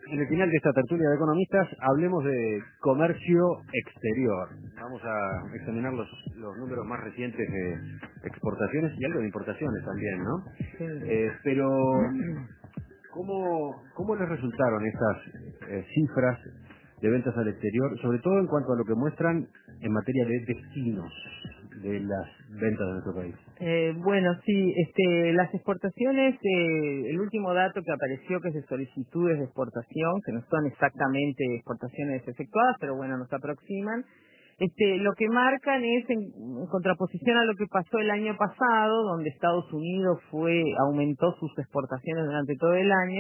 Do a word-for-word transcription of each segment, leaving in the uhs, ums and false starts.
En el final de esta tertulia de economistas hablemos de comercio exterior. Vamos a examinar los, los números más recientes de exportaciones y algo de importaciones también, ¿no? Sí. Eh, pero, ¿cómo, ¿cómo les resultaron estas eh, cifras de ventas al exterior, sobre todo en cuanto a lo que muestran en materia de destinos de las ventas de nuestro país? Eh, bueno, sí, este, las exportaciones, eh, el último dato que apareció, que es de solicitudes de exportación, que no son exactamente exportaciones efectuadas, pero bueno, nos aproximan. Este, lo que marcan es en, en contraposición a lo que pasó el año pasado, donde Estados Unidos fue aumentó sus exportaciones durante todo el año.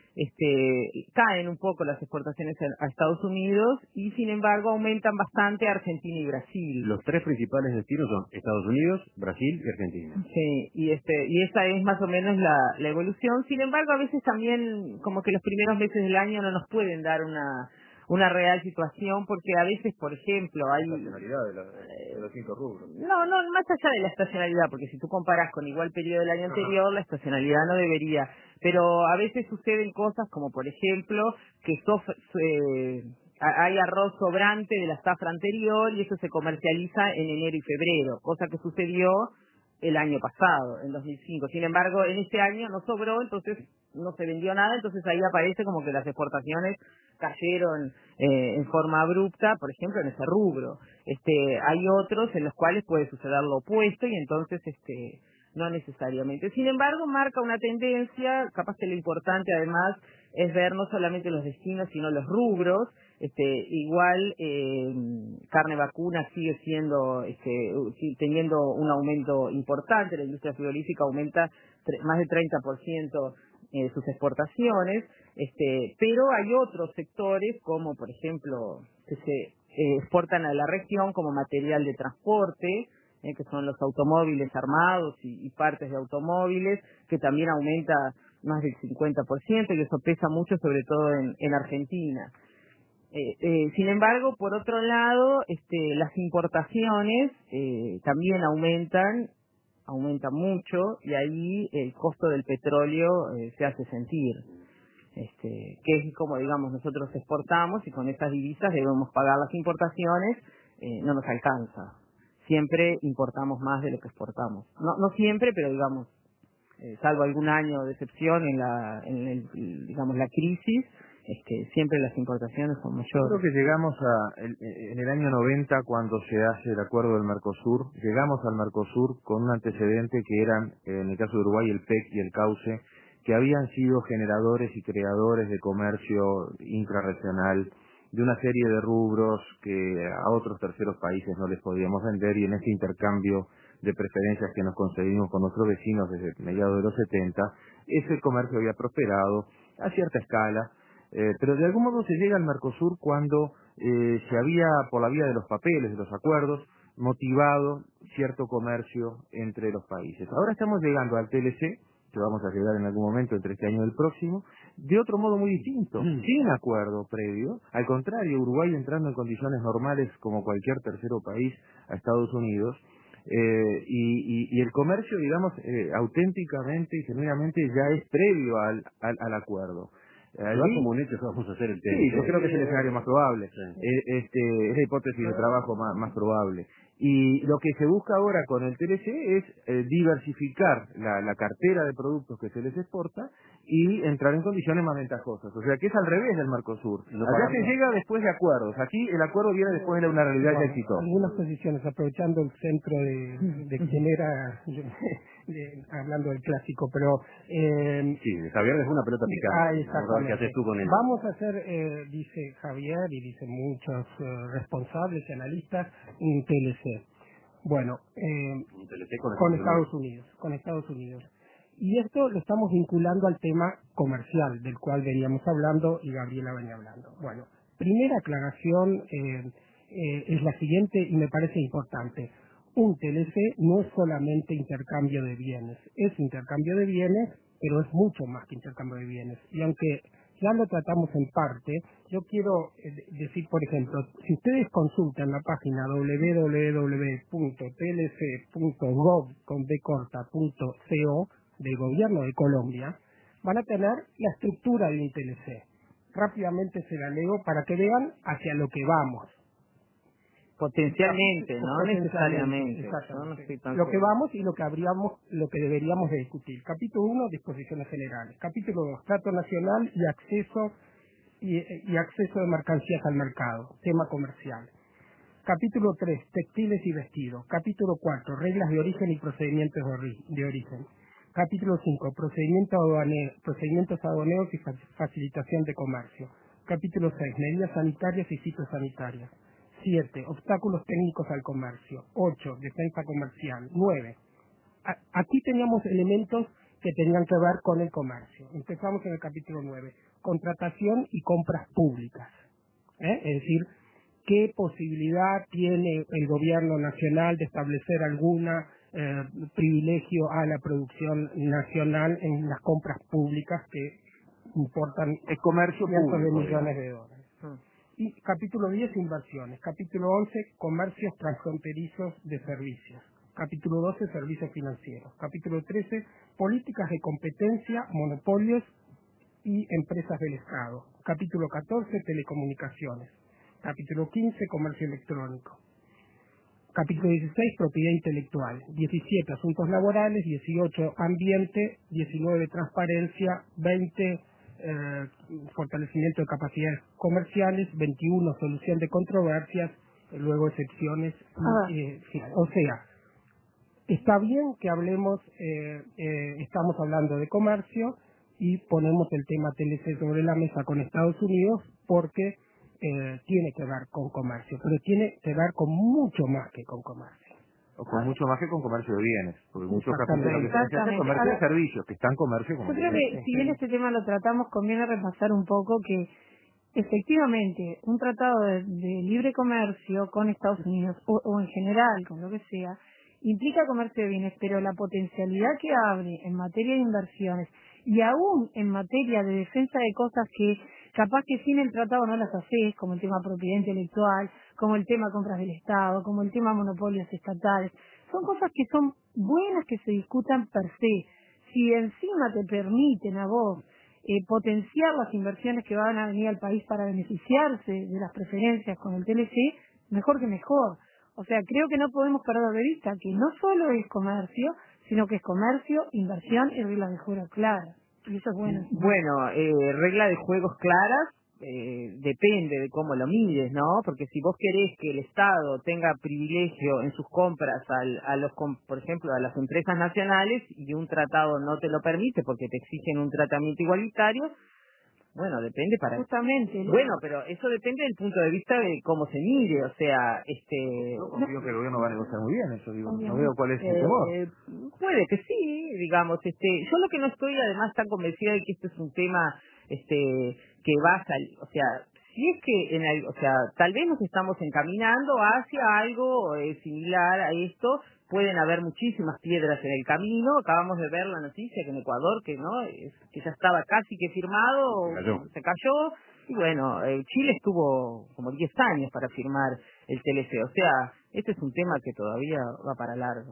Este, caen un poco las exportaciones a Estados Unidos y sin embargo aumentan bastante Argentina y Brasil. Los tres principales destinos son Estados Unidos, Brasil y Argentina. Sí, y este y esa es más o menos la, la evolución. Sin embargo, a veces también como que los primeros meses del año no nos pueden dar una una real situación, porque a veces, por ejemplo, hay... La estacionalidad de, la, de los cinco rubros. No, no, más allá de la estacionalidad, porque si tú comparas con igual periodo del año Ajá. anterior, la estacionalidad no debería. Pero a veces suceden cosas como, por ejemplo, que sof eh, hay arroz sobrante de la zafra anterior y eso se comercializa en enero y febrero, cosa que sucedió el año pasado, en dos mil cinco. Sin embargo, en este año no sobró, entonces no se vendió nada, entonces ahí aparece como que las exportaciones cayeron eh, en forma abrupta, por ejemplo, en ese rubro. Este, hay otros en los cuales puede suceder lo opuesto y entonces este no necesariamente. Sin embargo, marca una tendencia, capaz que lo importante además es ver no solamente los destinos, sino los rubros. Este, igual eh, carne vacuna sigue siendo, este, teniendo un aumento importante, la industria frigorífica aumenta más del treinta por ciento eh, sus exportaciones, este, pero hay otros sectores como por ejemplo que se eh, exportan a la región como material de transporte, eh, que son los automóviles armados y, y partes de automóviles, que también aumenta más del cincuenta por ciento y eso pesa mucho sobre todo en, en Argentina. Eh, eh, sin embargo, por otro lado, este, las importaciones eh, también aumentan, aumentan mucho y ahí el costo del petróleo eh, se hace sentir. Este, que es como, digamos, nosotros exportamos y con estas divisas debemos pagar las importaciones, eh, no nos alcanza. Siempre importamos más de lo que exportamos. No, no siempre, pero digamos, eh, salvo algún año de excepción en la, en el, digamos, la crisis, este, siempre las importaciones son mayores. Yo creo que llegamos a, el, en el año noventa, cuando se hace el acuerdo del Mercosur, llegamos al Mercosur con un antecedente que eran, en el caso de Uruguay, el P E C y el Cauce, que habían sido generadores y creadores de comercio intrarregional, de una serie de rubros que a otros terceros países no les podíamos vender, y en ese intercambio de preferencias que nos conseguimos con nuestros vecinos desde mediados de los setenta, ese comercio había prosperado a cierta escala, eh, pero de algún modo se llega al Mercosur cuando eh, se había, por la vía de los papeles, de los acuerdos, motivado cierto comercio entre los países. Ahora estamos llegando al T L C, que vamos a llegar en algún momento entre este año y el próximo, de otro modo muy distinto, mm. sin acuerdo previo. Al contrario, Uruguay entrando en condiciones normales como cualquier tercero país a Estados Unidos, eh, y, y, y el comercio, digamos, eh, auténticamente y genuinamente ya es previo al, al, al acuerdo. Allí, va como un hecho que vamos a hacer el tema. Sí, yo creo que es el escenario más probable. Sí. Eh, este, es la hipótesis de trabajo más, más probable. Y lo que se busca ahora con el T L C es eh, diversificar la, la cartera de productos que se les exporta y entrar en condiciones más ventajosas. O sea que es al revés del Mercosur. No Allá pagarlo. se llega después de acuerdos. Aquí el acuerdo viene después de una realidad Bueno, ya exitosa. algunas posiciones, aprovechando el centro de, de quien era, de, hablando del clásico, pero... Eh, Sí, Javier dejó una pelota picante. Ah, Vamos a ver exactamente. qué haces tú con él. Vamos a hacer, eh, dice Javier y dicen muchos eh, responsables y analistas, un T L C. Bueno, eh, Un T L C con, con Estados Estados Unidos, con Estados Unidos. Y esto lo estamos vinculando al tema comercial, del cual veníamos hablando y Gabriela venía hablando. Bueno, primera aclaración eh, eh, es la siguiente y me parece importante. Un T L C no es solamente intercambio de bienes, es intercambio de bienes, pero es mucho más que intercambio de bienes. Y aunque ya lo tratamos en parte, yo quiero eh, decir, por ejemplo, si ustedes consultan la página doble u doble u doble u punto t l c punto gov con b corta punto co del gobierno de Colombia, van a tener la estructura de un T L C. rápidamente se la leo para que vean hacia lo que vamos. Potencialmente, no Potencialmente, necesariamente. exactamente. No, no estoy tan Lo que seguro. vamos y lo que habríamos, lo que deberíamos de discutir. Capítulo uno, disposiciones generales. Capítulo dos, trato nacional y acceso y, y acceso de mercancías al mercado, tema comercial. Capítulo tres, textiles y vestidos. Capítulo cuatro, reglas de origen y procedimientos de, ori de origen. Capítulo cinco, procedimientos aduaneros, procedimientos aduaneros y facilitación de comercio. Capítulo seis, medidas sanitarias y fitosanitarias. siete, obstáculos técnicos al comercio. ocho, defensa comercial. nueve, aquí teníamos elementos que tenían que ver con el comercio. Empezamos en el capítulo nueve, contratación y compras públicas. ¿Eh? Es decir, ¿qué posibilidad tiene el gobierno nacional de establecer alguna eh, privilegio a la producción nacional en las compras públicas que importan el comercio cientos público, de millones digamos. de dólares? Y capítulo diez, inversiones. Capítulo once, comercios transfronterizos de servicios. Capítulo doce, servicios financieros. Capítulo trece, políticas de competencia, monopolios y empresas del Estado. Capítulo catorce, telecomunicaciones. Capítulo quince, comercio electrónico. Capítulo dieciséis, propiedad intelectual. diecisiete, asuntos laborales. dieciocho, ambiente. diecinueve, transparencia. veinte, eh, fortalecimiento de capacidades comerciales. veintiuno, solución de controversias. Luego excepciones. Y, eh, final. O sea, está bien que hablemos, eh, eh, estamos hablando de comercio y ponemos el tema T L C sobre la mesa con Estados Unidos porque eh, tiene que ver con comercio, pero tiene que ver con mucho más que con comercio. O con mucho más que con comercio de bienes, porque muchos capítulos que se Exactamente. hacen comercio de Ahora, servicios, que están comercio yo como creo que si bien este tema lo tratamos, conviene repasar un poco que efectivamente un tratado de, de libre comercio con Estados Unidos o, o en general con lo que sea implica comercio de bienes, pero la potencialidad que abre en materia de inversiones y aún en materia de defensa de cosas que capaz que sin el tratado no las haces, como el tema propiedad intelectual, como el tema compras del Estado, como el tema monopolios estatales, son cosas que son buenas que se discutan per se. Si encima te permiten a vos eh, potenciar las inversiones que van a venir al país para beneficiarse de las preferencias con el T L C, mejor que mejor. O sea, creo que no podemos perder de vista que no solo es comercio, sino que es comercio, inversión y reglas de juego claras. Y eso es bueno. Bueno, eh, regla de juegos claras, eh, depende de cómo lo mides, ¿no? Porque si vos querés que el Estado tenga privilegio en sus compras, al, a los, por ejemplo, a las empresas nacionales, y un tratado no te lo permite porque te exigen un tratamiento igualitario, bueno, depende para... Justamente. Bueno, pero eso depende del punto de vista de cómo se mire, o sea, este... Yo confío que el gobierno va a negociar muy bien eso, digo, no Obviamente. veo cuál es el Eh, temor. puede que sí, digamos, este, yo lo que no estoy además tan convencida de que este es un tema, este, que va a salir, o sea, si es que en el, o sea, tal vez nos estamos encaminando hacia algo eh, similar a esto, pueden haber muchísimas piedras en el camino, acabamos de ver la noticia que en Ecuador, que no, es, que ya estaba casi que firmado, Se cayó. se cayó, y bueno, eh, Chile estuvo como diez años para firmar el T L C, o sea, este es un tema que todavía va para largo.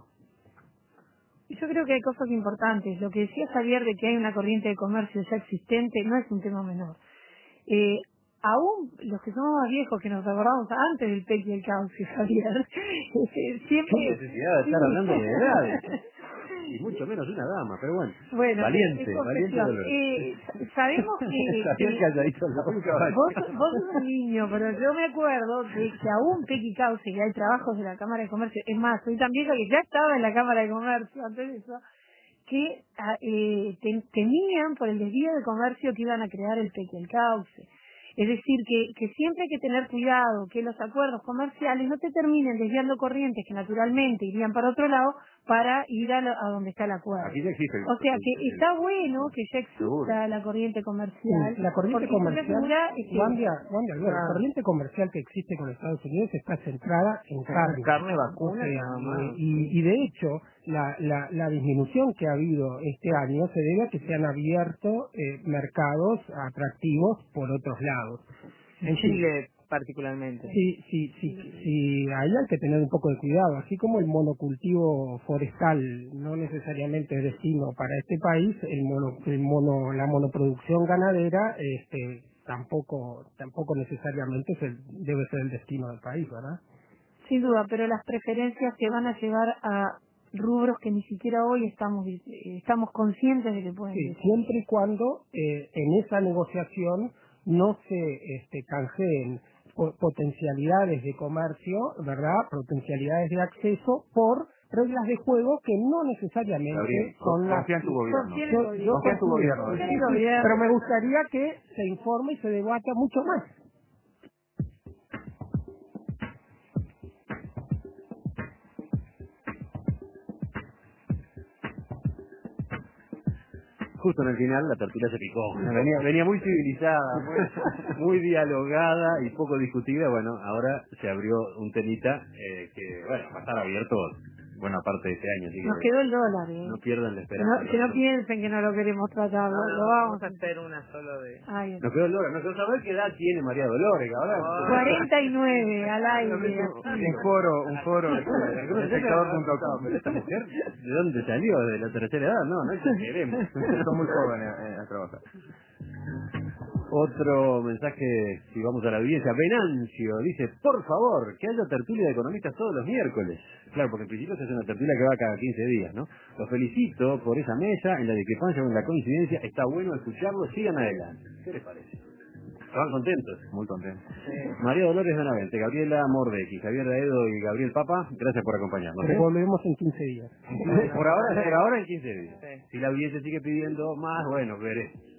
Y yo creo que hay cosas importantes. Lo que decía Javier de que hay una corriente de comercio ya existente no es un tema menor. Eh, aún los que somos más viejos, que nos acordamos antes del P E C y el cauce, Javier, eh, siempre... ¿Qué necesidad de estar hablando de edades? Y mucho menos una dama, pero bueno. Bueno, Valiente, es valiente confesión. Dolores. Eh, sabemos que... Sabía que- que calladito la boca. Vos, vos sos un niño, pero yo me acuerdo de que aún P E C y Cauce, que hay trabajos de la Cámara de Comercio, es más, soy tan vieja que ya estaba en la Cámara de Comercio antes de eso, que ah, eh, te- temían por el desvío de comercio que iban a crear el P E C y el Cauce. Es decir, que, que siempre hay que tener cuidado que los acuerdos comerciales no te terminen desviando corrientes que naturalmente irían para otro lado para ir a, lo- a donde está el acuerdo. Aquí ya existe. el- O sea que el- está bueno que ya exista Seguro. la corriente comercial. Sí, la corriente porque eso te comercial, asegura que- Wandia, Wandia, Alberto, Ah. la corriente comercial que existe con Estados Unidos está centrada en carne. Carne O vacuna, sea, nada más. eh, y, y de hecho, la, la, la disminución que ha habido este año se debe a que se han abierto eh, mercados atractivos por otros lados. En En fin, Chile particularmente. Sí, sí, sí, sí, ahí hay que tener un poco de cuidado, así como el monocultivo forestal no necesariamente es destino para este país, el mono, el mono, la monoproducción ganadera, este, tampoco tampoco necesariamente es el, debe ser el destino del país, ¿verdad? Sin duda, pero las preferencias se van a llevar a rubros que ni siquiera hoy estamos eh, estamos conscientes de que pueden Sí, ser. siempre y cuando eh, en esa negociación no se este, canjeen po- potencialidades de comercio, ¿verdad? Potencialidades de acceso por reglas de juego que no necesariamente Gabriel, son las... confía en tu gobierno. Confía en Yo, el yo gobierno. Confía en tu confío, gobierno. sí, Confía en sí, el sí, gobierno. pero me gustaría que se informe y se debata mucho más. Justo en el final la tertulia se picó. Venía, venía muy civilizada, muy, muy dialogada y poco discutida. Bueno, ahora se abrió un temita eh, que, bueno, va a estar abierto buena parte de este año. Así que Nos quedó el dólar, ¿eh? no pierdan la Que esperanza. no, que no piensen que no lo queremos tratar, lo, lo vamos a hacer una solo de... Ay, Nos quedó el Dolores. No quiero saber qué edad tiene María Dolores. Ahora, cuarenta y nueve al aire. Un foro, un foro, espectador punto com. Pero esta mujer, ¿de dónde salió? ¿De la tercera edad? No, no exageremos. Son muy jóvenes eh, a trabajar. Otro mensaje, si vamos a la audiencia. Venancio dice, por favor, que haya tertulia de economistas todos los miércoles. Claro, porque en principio se hace una tertulia que va cada quince días, ¿no? Los felicito por esa mesa, en la discrepancia o en la coincidencia. Está bueno escucharlo, sigan adelante. ¿Qué les parece? ¿Estaban contentos? Muy contentos. María Dolores Benavente, Gabriela Mordecki, Javier Daedo y Gabriel Papa, gracias por acompañarnos. ¿eh? Volvemos en quince días. Por ahora, por ahora en quince días. Sí. Si la audiencia sigue pidiendo más, bueno, veré.